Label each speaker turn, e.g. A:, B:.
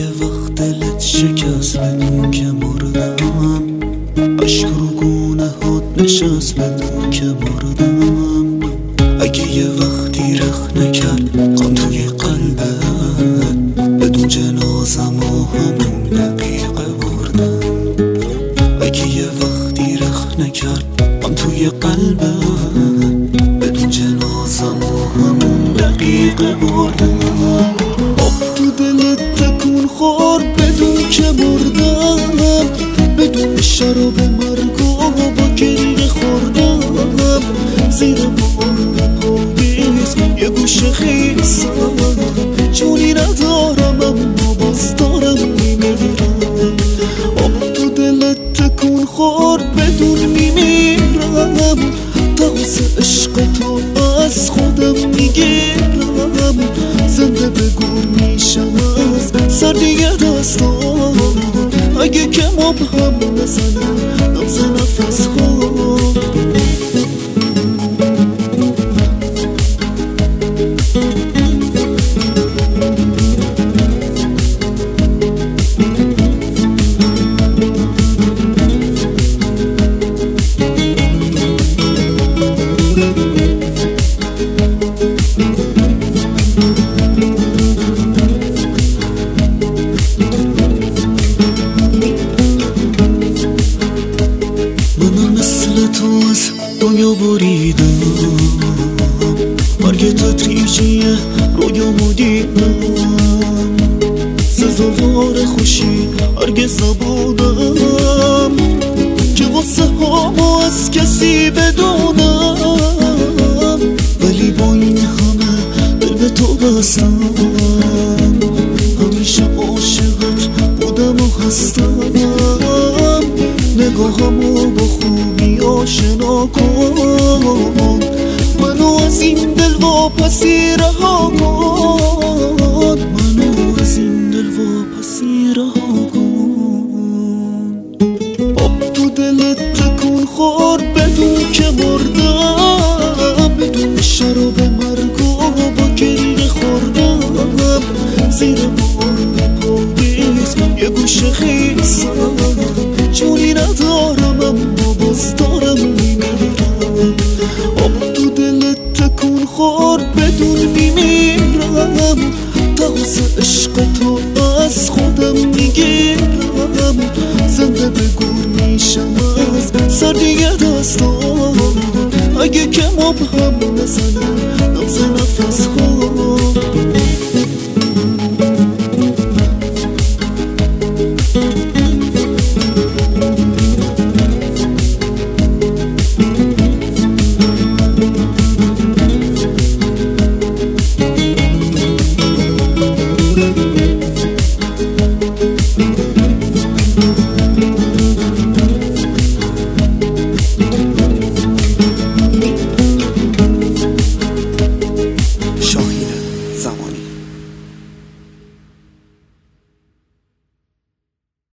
A: یه وقت دلت شکست بدون که مردم، عشق رو گونه هات نشست بدون که مردم. اگه یه وقتی رخ نکرد قم توی قلبت، بدون جنازم و همون دقیقه بردم. اگه یه وقتی رخ نکرد قم توی قلبت، بدون جنازم و همون دقیقه بردم. آب تو دلت تکون خورد بدون که مردم، بدون شراب مرگ و با گریه خوردم. زیر بار پاییز یه گوشه خیسم، جونی ندارم اما باز دارم میمیرم. آب تو دلت تکون خورد بدون میمیرم، تقص عشق تو از خودم میگیرم. زنده بگو میشم از سردی دستان، اگه که ما به هم نزنم نبض نفس خود. تو از دنیا بریدم، مرگ تدریجی رویامو دیدم. سزاوار خوشی هرگز نبودم که واسه هامو از کسی بدونم، ولی با این همه دل به تو بستم. همیشه عاشقت بودم و هستم، نگاهمو با خوبی آشنا کن. منو از این دل واپسی رها کن، منو از این دل واپسی رها کن. آب تو دلت تکون خورد بدون که مردم، بدون شراب مرگ و با گریه خوردم. زیر بار پاییز یه گوشه خیسم، جونی ندارم اما باز دارم میمیرم. آب تو دلت تکون خورد بدون میمیرم، تقص عشق تو از خودم میگیرم. زنده بگو میشم از سردی دستان، اگه که ما به هم نزنم